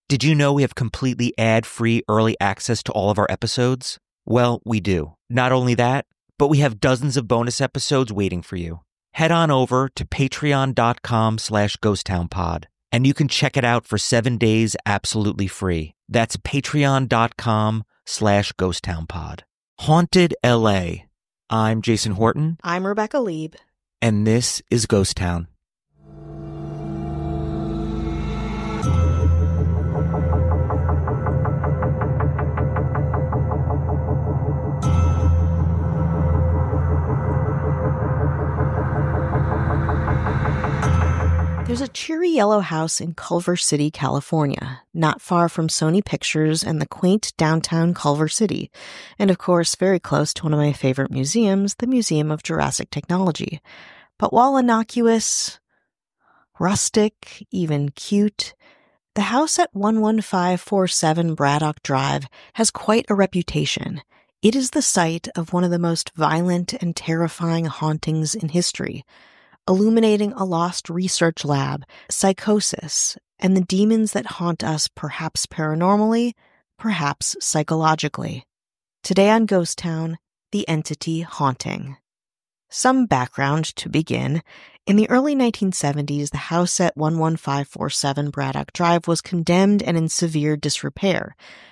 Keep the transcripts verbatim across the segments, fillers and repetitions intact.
Did you know we have completely ad-free early access to all of our episodes? Well, we do. Not only that, but we have dozens of bonus episodes waiting for you. Head on over to patreon.com slash ghosttownpod, and you can check it out for seven days absolutely free. That's patreon.com slash ghosttownpod. Haunted L A. I'm Jason Horton. I'm Rebecca Lieb. And this is Ghost Town. There's a cheery yellow house in Culver City, California, not far from Sony Pictures and the quaint downtown Culver City, and of course very close to one of my favorite museums, the Museum of Jurassic Technology. But while innocuous, rustic, even cute, the house at one one five four seven Braddock Drive has quite a reputation. It is the site of one of the most violent and terrifying hauntings in history, illuminating a lost research lab, psychosis, and the demons that haunt us perhaps paranormally, perhaps psychologically. Today on Ghost Town, the entity haunting. Some background to begin. In the early nineteen seventies, the house at one one five four seven Braddock Drive was condemned and in severe disrepair,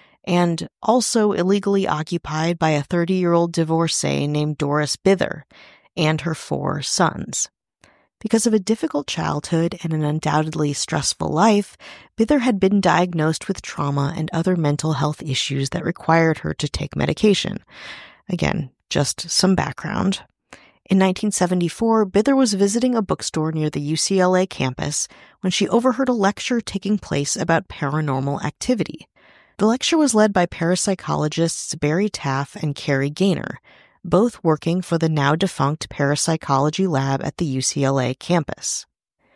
and also illegally occupied by a thirty-year-old divorcee named Doris Bither and her four sons. Because of a difficult childhood and an undoubtedly stressful life, Bither had been diagnosed with trauma and other mental health issues that required her to take medication. Again, just some background. In nineteen seventy-four, Bither was visiting a bookstore near the U C L A campus when she overheard a lecture taking place about paranormal activity. The lecture was led by parapsychologists Barry Taff and Carrie Gaynor, both working for the now-defunct parapsychology lab at the U C L A campus.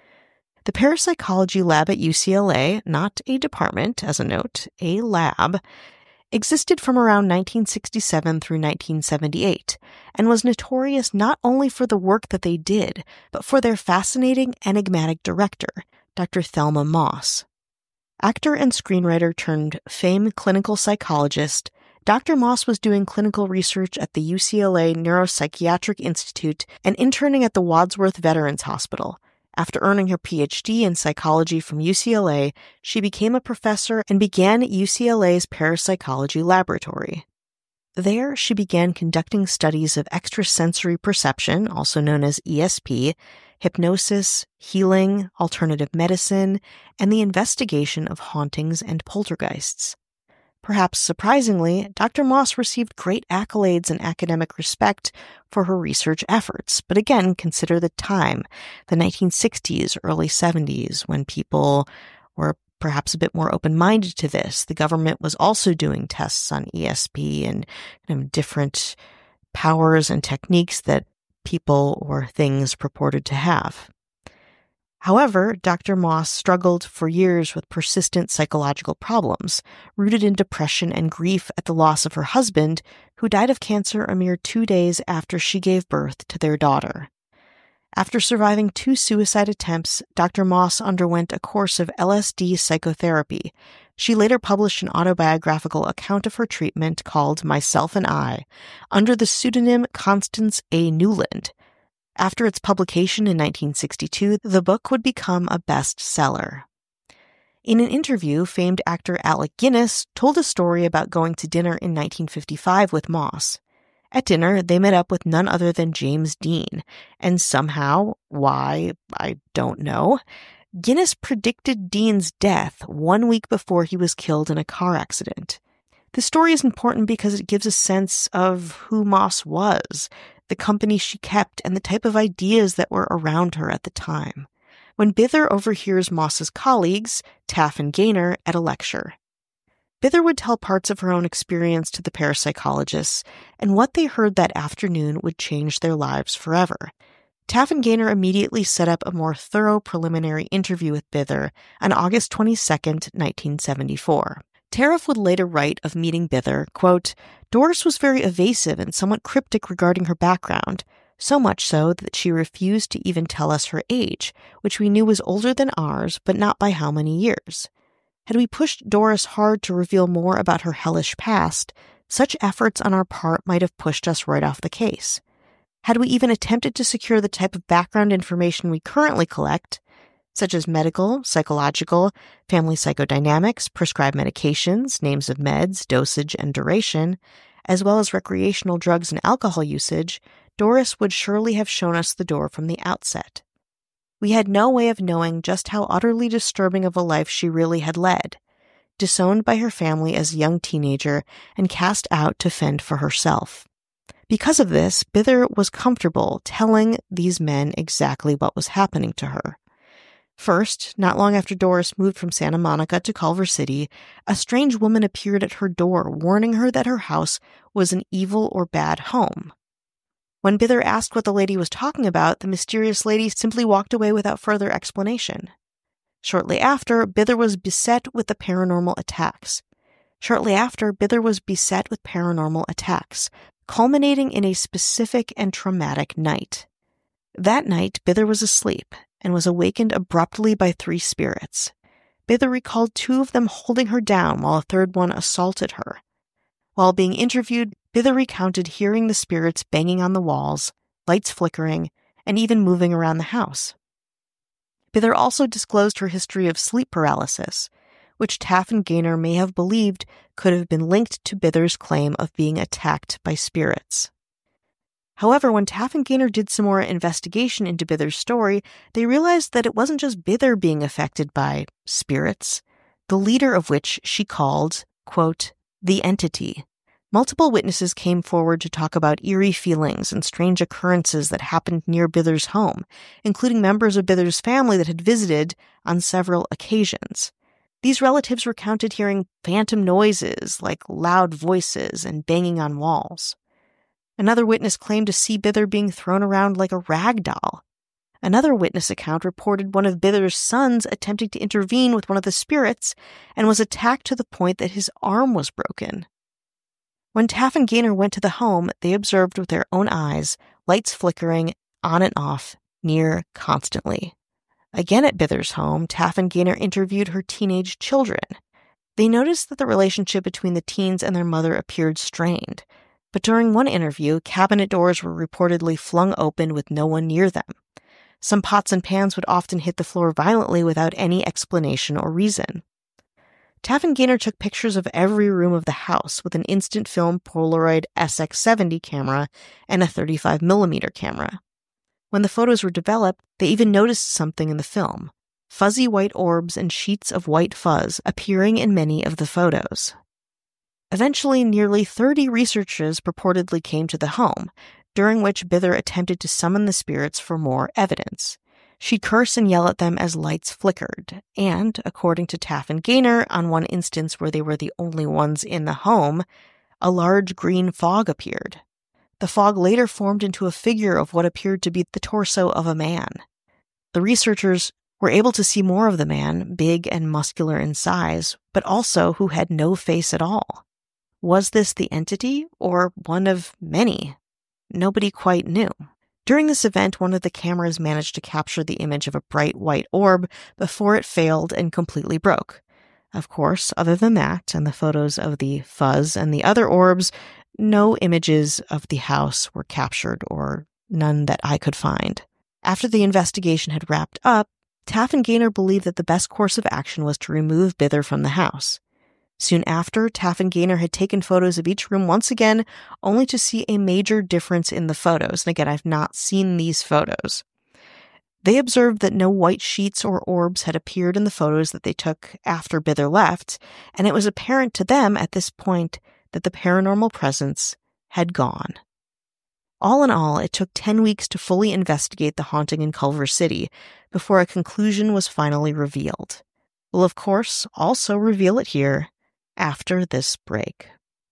The parapsychology lab at U C L A, not a department, as a note, a lab, existed from around nineteen sixty-seven through nineteen seventy-eight, and was notorious not only for the work that they did, but for their fascinating, enigmatic director, Doctor Thelma Moss. Actor and screenwriter turned famed clinical psychologist, Doctor Moss was doing clinical research at the U C L A Neuropsychiatric Institute and interning at the Wadsworth Veterans Hospital. After earning her P H D in psychology from U C L A, she became a professor and began at U C L A's Parapsychology Laboratory. There, she began conducting studies of extrasensory perception, also known as E S P, hypnosis, healing, alternative medicine, and the investigation of hauntings and poltergeists. Perhaps surprisingly, Doctor Moss received great accolades and academic respect for her research efforts. But again, consider the time, the nineteen sixties, early seventies, when people were perhaps a bit more open-minded to this. The government was also doing tests on E S P and you know, different powers and techniques that people or things purported to have. However, Doctor Moss struggled for years with persistent psychological problems, rooted in depression and grief at the loss of her husband, who died of cancer a mere two days after she gave birth to their daughter. After surviving two suicide attempts, Doctor Moss underwent a course of L S D psychotherapy. She later published an autobiographical account of her treatment called Myself and I, under the pseudonym Constance A. Newland. After its publication in nineteen sixty-two, the book would become a bestseller. In an interview, famed actor Alec Guinness told a story about going to dinner in nineteen fifty-five with Moss. At dinner, they met up with none other than James Dean, and somehow, why, I don't know, Guinness predicted Dean's death one week before he was killed in a car accident. This story is important because it gives a sense of who Moss was, the company she kept, and the type of ideas that were around her at the time. When Bither overhears Moss's colleagues, Taff and Gaynor, at a lecture. Bither would tell parts of her own experience to the parapsychologists, and what they heard that afternoon would change their lives forever. Taff and Gaynor immediately set up a more thorough preliminary interview with Bither on August twenty-second, nineteen seventy-four. Tariff would later write of meeting Bither, quote, "Doris was very evasive and somewhat cryptic regarding her background, so much so that she refused to even tell us her age, which we knew was older than ours, but not by how many years. Had we pushed Doris hard to reveal more about her hellish past, such efforts on our part might have pushed us right off the case. Had we even attempted to secure the type of background information we currently collect, such as medical, psychological, family psychodynamics, prescribed medications, names of meds, dosage, and duration, as well as recreational drugs and alcohol usage, Doris would surely have shown us the door from the outset. We had no way of knowing just how utterly disturbing of a life she really had led, disowned by her family as a young teenager and cast out to fend for herself. Because of this, Bither was comfortable telling these men exactly what was happening to her. First, not long after Doris moved from Santa Monica to Culver City, a strange woman appeared at her door, warning her that her house was an evil or bad home. When Bither asked what the lady was talking about, the mysterious lady simply walked away without further explanation. Shortly after, Bither was beset with the paranormal attacks. Shortly after, Bither was beset with paranormal attacks, culminating in a specific and traumatic night. That night, Bither was asleep and was awakened abruptly by three spirits. Bither recalled two of them holding her down while a third one assaulted her. While being interviewed, Bither recounted hearing the spirits banging on the walls, lights flickering, and even moving around the house. Bither also disclosed her history of sleep paralysis, which Taff and Gaynor may have believed could have been linked to Bither's claim of being attacked by spirits. However, when Taff and Gaynor did some more investigation into Bither's story, they realized that it wasn't just Bither being affected by spirits, the leader of which she called, quote, the entity. Multiple witnesses came forward to talk about eerie feelings and strange occurrences that happened near Bither's home, including members of Bither's family that had visited on several occasions. These relatives recounted hearing phantom noises like loud voices and banging on walls. Another witness claimed to see Bither being thrown around like a rag doll. Another witness account reported one of Bither's sons attempting to intervene with one of the spirits and was attacked to the point that his arm was broken. When Taff and Gaynor went to the home, they observed with their own eyes lights flickering on and off near constantly. Again at Bither's home, Taff and Gaynor interviewed her teenage children. They noticed that the relationship between the teens and their mother appeared strained, but during one interview, cabinet doors were reportedly flung open with no one near them. Some pots and pans would often hit the floor violently without any explanation or reason. Taff and Gaynor took pictures of every room of the house with an instant film Polaroid S X seventy camera and a thirty-five millimeter camera. When the photos were developed, they even noticed something in the film: fuzzy white orbs and sheets of white fuzz appearing in many of the photos. Eventually, nearly thirty researchers purportedly came to the home, during which Bither attempted to summon the spirits for more evidence. She'd curse and yell at them as lights flickered, and, according to Taff and Gaynor, on one instance where they were the only ones in the home, a large green fog appeared. The fog later formed into a figure of what appeared to be the torso of a man. The researchers were able to see more of the man, big and muscular in size, but also who had no face at all. Was this the entity, or one of many? Nobody quite knew. During this event, one of the cameras managed to capture the image of a bright white orb before it failed and completely broke. Of course, other than that, and the photos of the fuzz and the other orbs, no images of the house were captured, or none that I could find. After the investigation had wrapped up, Taff and Gaynor believed that the best course of action was to remove Bither from the house. Soon after, Taff and Gaynor had taken photos of each room once again, only to see a major difference in the photos. And again, I've not seen these photos. They observed that no white sheets or orbs had appeared in the photos that they took after Bither left, and it was apparent to them at this point that the paranormal presence had gone. All in all, it took ten weeks to fully investigate the haunting in Culver City before a conclusion was finally revealed. We'll, of course, also reveal it here after this break.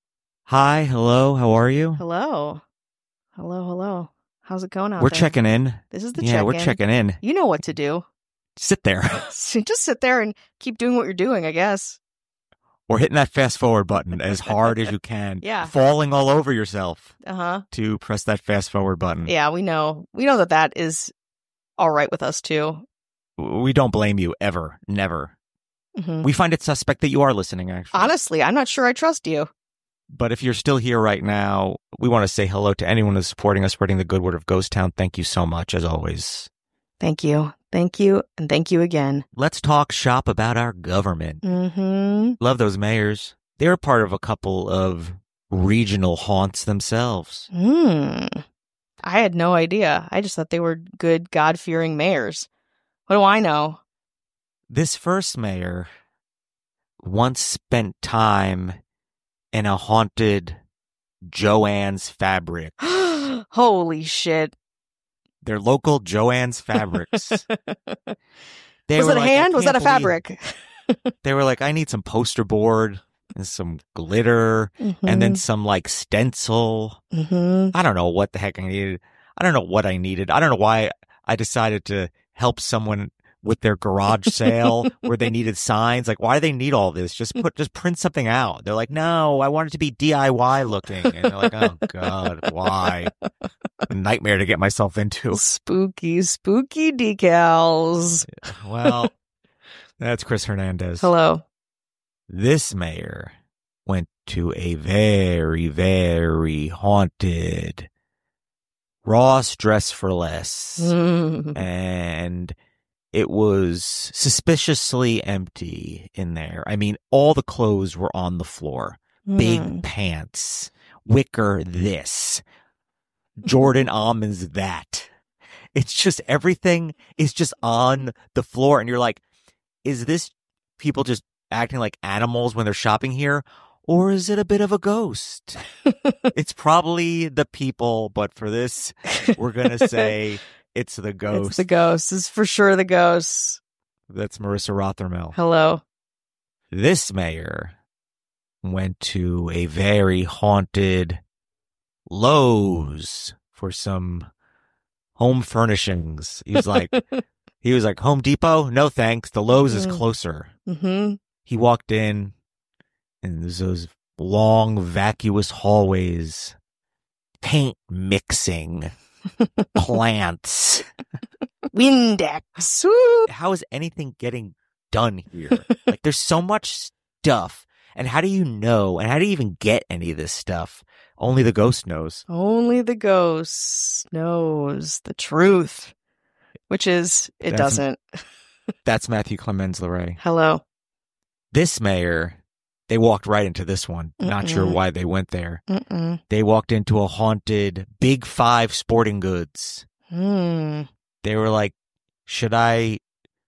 Hi, hello, how are you? Hello. Hello, hello. How's it going out We're there? checking in. This is the Yeah, check-in. we're checking in. You know what to do. Sit there. Just sit there and keep doing what you're doing, I guess. Or hitting that fast forward button as hard as you can. Yeah. Falling all over yourself Uh-huh. to press that fast forward button. Yeah, we know. We know that that is all right with us, too. We don't blame you, ever. Never. Mm-hmm. We find it suspect that you are listening, actually. Honestly, I'm not sure I trust you. But if you're still here right now, we want to say hello to anyone who's supporting us, spreading the good word of Ghost Town. Thank you so much, as always. Thank you. Thank you. And thank you again. Let's talk shop about our government. Mm-hmm. Love those mayors. They're part of a couple of regional haunts themselves. Hmm. I had no idea. I just thought they were good, God-fearing mayors. What do I know? This first mayor once spent time in a haunted Joann's Fabric. Holy shit. Their local Joann's Fabrics. They Was were that a like, hand? "I Was that a can't believe-" fabric? They were like, I need some poster board and some glitter Mm-hmm. and then some like stencil. Mm-hmm. I don't know what the heck I needed. I don't know what I needed. I don't know why I decided to help someone with their garage sale where they needed signs. Like, why do they need all this? Just put, just print something out. They're like, no, I want it to be D I Y looking. And they're like, oh God, why? Nightmare to get myself into. Spooky, spooky decals. Well, that's Chris Hernandez. Hello. This mayor went to a very, very haunted Ross Dress for Less. Mm. And it was suspiciously empty in there. I mean, all the clothes were on the floor. Big Mm. pants, wicker this, Jordan almonds that. It's just everything is just on the floor. And you're like, is this people just acting like animals when they're shopping here? Or is it a bit of a ghost? It's probably the people, but for this, we're going to say it's the ghost. It's the ghost. It's for sure the ghost. That's Marissa Rothermel. Hello. This mayor went to a very haunted Lowe's for some home furnishings. He was like, he was like, Home Depot? No thanks. The Lowe's is closer. Mm-hmm. He walked in, and there's those long, vacuous hallways, paint mixing, plants. Windex. Woo. How is anything getting done here? Like, there's so much stuff. And how do you know? And how do you even get any of this stuff? Only the ghost knows. Only the ghost knows the truth, which is it That's- doesn't. That's Matthew Clemens Leray. Hello. This mayor, they walked right into this one. Not Mm-mm. sure why they went there. Mm-mm. They walked into a haunted Big Five Sporting Goods. Hmm. They were like, should I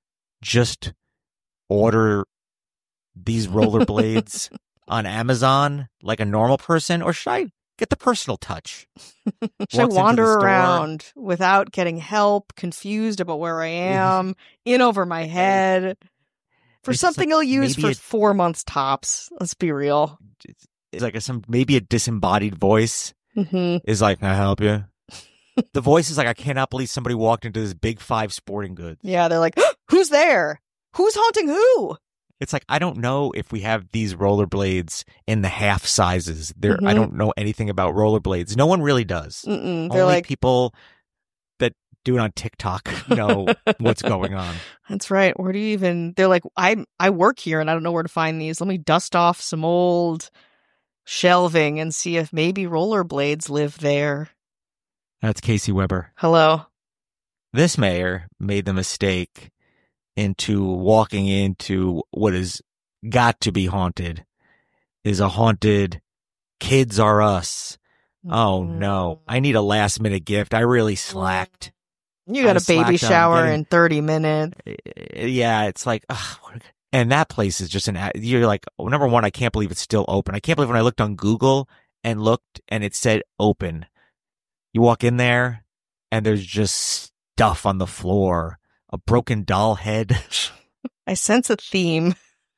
just order these rollerblades on Amazon like a normal person, or should I get the personal touch? Should Walks I into wander the store. around without getting help, confused about where I am, in over my head? For It's something like I'll use maybe for a- four months tops. Let's be real. It's, it's like a, some maybe a disembodied voice Mm-hmm. is like, can I help you? The voice is like, I cannot believe somebody walked into this Big Five Sporting Goods. Yeah, they're like, who's there? Who's haunting who? It's like, I don't know if we have these rollerblades in the half sizes. There, I Mhm. don't know anything about rollerblades. No one really does. Mm-mm. They're Only like, people that do it on TikTok know what's going on. that's right. Where do you even? They're like, I I work here and I don't know where to find these. Let me dust off some old shelving and see if maybe rollerblades live there. That's Casey Weber. Hello. This mayor made the mistake into walking into what is got to be haunted, is a haunted Kids Are Us. Oh no, I need a last minute gift. I really slacked. You got I a baby slacked on shower getting- in thirty minutes. Yeah, it's like, ugh, what- and that place is just an, you're like, oh, number one, I can't believe it's still open. I can't believe when I looked on Google and looked and it said open. You walk in there and there's just stuff on the floor, a broken doll head. I sense a theme.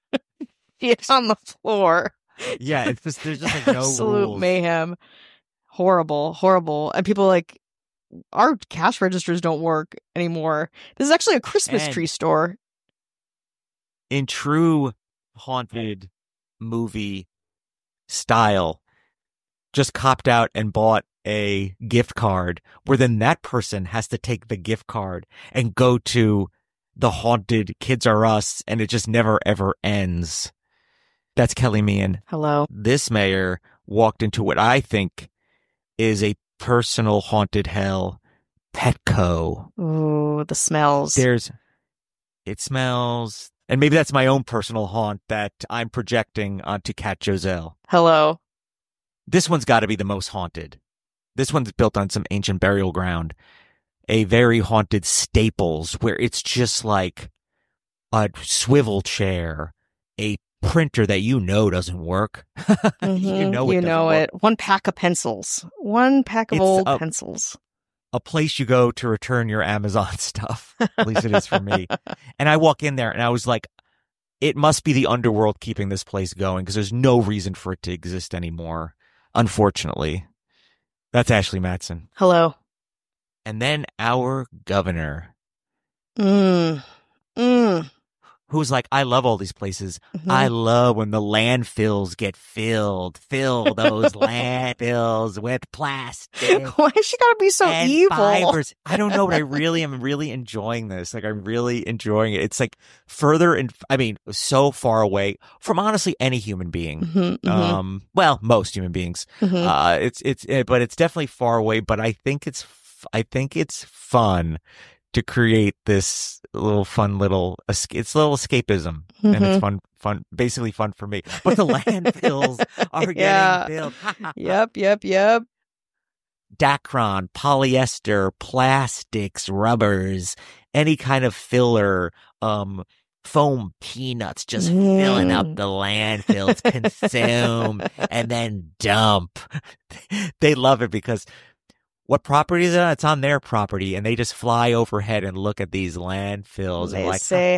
It's on the floor. Yeah, it's just, there's just like no Absolute rules. mayhem. Horrible, horrible. And people are like, our cash registers don't work anymore. This is actually a Christmas And- tree store. In true haunted movie style, just copped out and bought a gift card where then that person has to take the gift card and go to The Haunted, Kids Are Us, and it just never, ever ends. That's Kelly Meehan. Hello. This mayor walked into what I think is a personal haunted hell, Petco. Ooh, the smells. There's, it smells, and maybe that's my own personal haunt that I'm projecting onto Cat Joselle. Hello. This one's got to be the most haunted. This one's built on some ancient burial ground. A very haunted Staples, where it's just like a swivel chair, a printer that you know doesn't work. Mm-hmm. you know it. You know work. it. One pack of pencils. One pack of It's old a, pencils. A place you go to return your Amazon stuff. At least it is for me. And I walk in there and I was like, it must be the underworld keeping this place going because there's no reason for it to exist anymore. Unfortunately. That's Ashley Matson. Hello. And then our governor. Mm. Mm. Who's like, I love all these places. Mm-hmm. I love when the landfills get filled. Fill those landfills with plastic. Why is she gotta be so and evil? Fibers. I don't know, but I really am really enjoying this. Like, I'm really enjoying it. It's like further, and I mean, so far away from honestly any human being. Mm-hmm, mm-hmm. Um, well, most human beings. Mm-hmm. Uh, it's it's, it, but it's definitely far away. But I think it's, I think it's fun to create this little fun little, it's a little escapism, mm-hmm. and it's fun, fun, basically fun for me. But the landfills are yeah. getting filled. Yep, yep, yep. Dacron, polyester, plastics, rubbers, any kind of filler, um, foam peanuts, just mm. filling up the landfills, consume, and then dump. They love it because what property is it? It's on their property, and they just fly overhead and look at these landfills. They and like, say,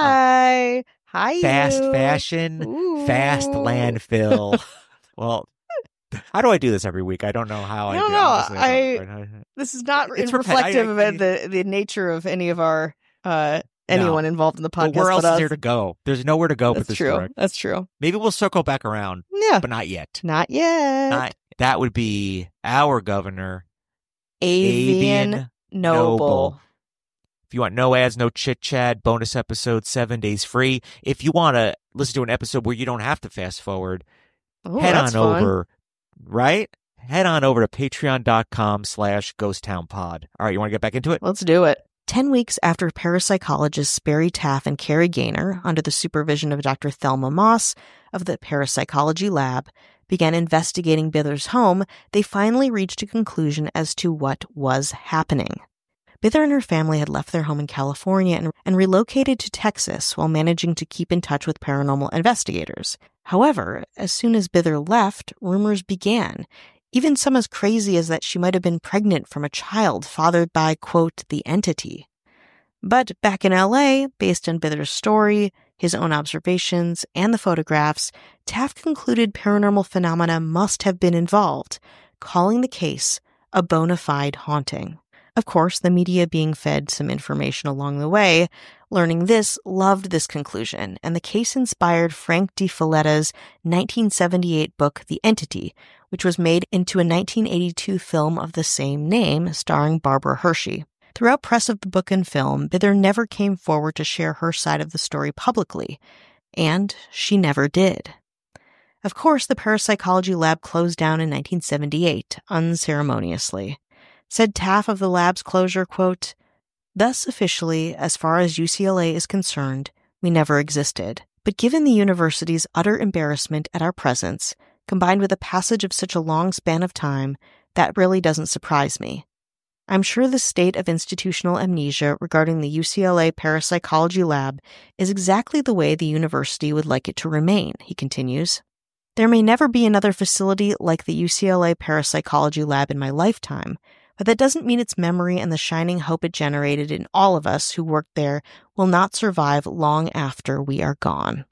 hi, hi, fast you. fashion, Ooh. fast landfill. Well, how do I do this every week? I don't know how I, I don't do know. Honestly, I, don't, I, this is not it's reflective repet- I, I, of the, the nature of any of our, uh, anyone no. involved in the podcast. Well, where else but is us. there to go? There's nowhere to go That's but this true. direct. That's true. Maybe we'll circle back around. Yeah. But not yet. Not yet. Not, that would be our governor, Avian, Avian Noble. Noble. If you want no ads, no chit chat, bonus episode, seven days free. If you want to listen to an episode where you don't have to fast forward, Ooh, head on that's fun. over, right? Head on over to patreon.com slash ghosttownpod. All right, you want to get back into it? Let's do it. Ten weeks after parapsychologists Barry Taff and Carrie Gaynor, under the supervision of Doctor Thelma Moss of the Parapsychology Lab, began investigating Bither's home, they finally reached a conclusion as to what was happening. Bither and her family had left their home in California and, and relocated to Texas while managing to keep in touch with paranormal investigators. However, as soon as Bither left, rumors began, even some as crazy as that she might have been pregnant from a child fathered by, quote, the entity. But back in L A, based on Bither's story, his own observations, and the photographs, Taft concluded paranormal phenomena must have been involved, calling the case a bona fide haunting. Of course, the media being fed some information along the way, Learning This loved this conclusion, and the case inspired Frank Di Folletta's nineteen seventy-eight book, The Entity, which was made into a nineteen eighty-two film of the same name, starring Barbara Hershey. Throughout press of the book and film, Bither never came forward to share her side of the story publicly, and she never did. Of course, the parapsychology lab closed down in nineteen seventy-eight, unceremoniously. Said Taff of the lab's closure, quote, "Thus officially, as far as U C L A is concerned, we never existed. But given the university's utter embarrassment at our presence, combined with the passage of such a long span of time, that really doesn't surprise me. I'm sure the state of institutional amnesia regarding the U C L A parapsychology lab is exactly the way the university would like it to remain," he continues. "There may never be another facility like the U C L A parapsychology lab in my lifetime, but that doesn't mean its memory and the shining hope it generated in all of us who worked there will not survive long after we are gone."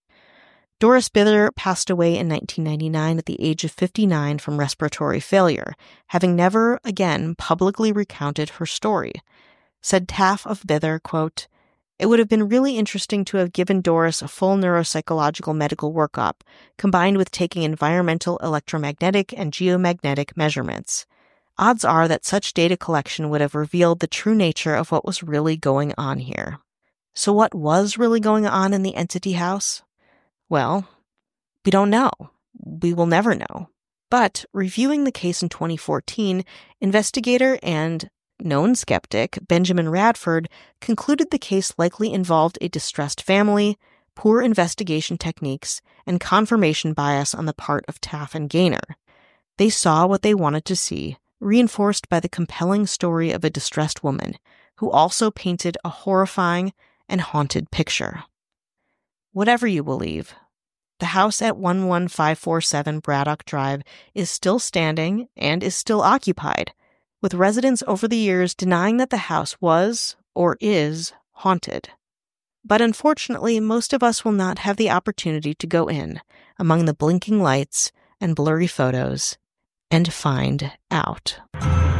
Doris Bither passed away in nineteen ninety-nine at the age of fifty-nine from respiratory failure, having never again publicly recounted her story. Said Taff of Bither, quote, "It would have been really interesting to have given Doris a full neuropsychological medical workup, combined with taking environmental, electromagnetic, and geomagnetic measurements. Odds are that such data collection would have revealed the true nature of what was really going on here." So what was really going on in the Entity House? Well, we don't know. We will never know. But reviewing the case in twenty fourteen, investigator and known skeptic Benjamin Radford concluded the case likely involved a distressed family, poor investigation techniques, and confirmation bias on the part of Taff and Gaynor. They saw what they wanted to see, reinforced by the compelling story of a distressed woman who also painted a horrifying and haunted picture. Whatever you believe, the house at one one five four seven Braddock Drive is still standing and is still occupied, with residents over the years denying that the house was or is haunted. But unfortunately, most of us will not have the opportunity to go in among the blinking lights and blurry photos and find out.